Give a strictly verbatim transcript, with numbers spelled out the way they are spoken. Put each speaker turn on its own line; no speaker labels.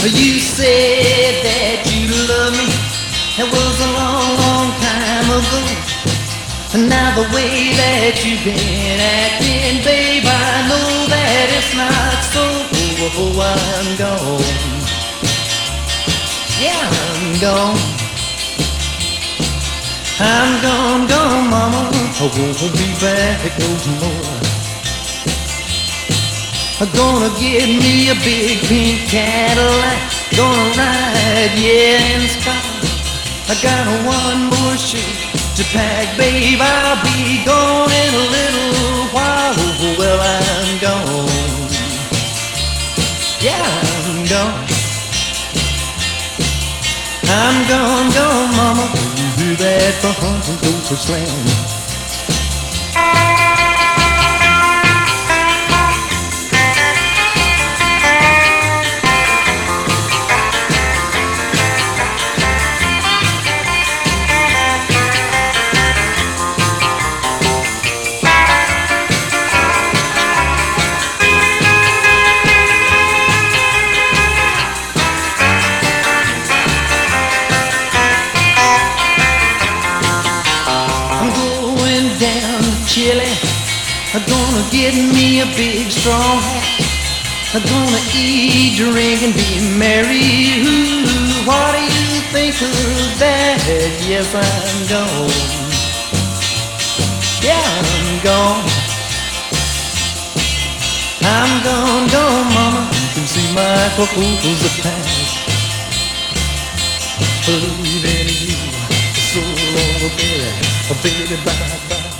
You said that you love me. It was a long, long time ago. And now the way that you've been acting, babe, I know that it's not so. Oh, I'm gone. Yeah, I'm gone. I'm gone, gone, mama. I won't be back no more. I'm gonna get me a big pink Cadillac. Gonna ride, yeah, in style. I got one more shoe to pack, babe. I'll be gone in a little while. Oh, well, I'm gone. Yeah, I'm gone. I'm gone, gone, mama. We'll be back for hunting, go for slam. Chili, I'm gonna get me a big straw hat. I'm gonna eat, drink, and be merry. Ooh, what do you think of that? Yes, I'm gone. Yeah, I'm gone. I'm gone, gone, mama. You can see my clothes are past. Believe in you, so long, baby, baby, bye, bye.